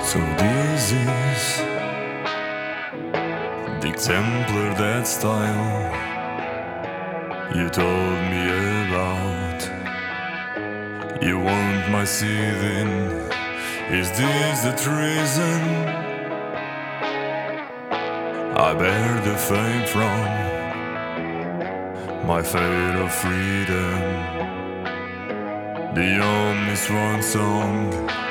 So this is the exemplar, that style you told me about. You want my seething. Is this the treason I bear the fame from? My fate of freedom, the only swan song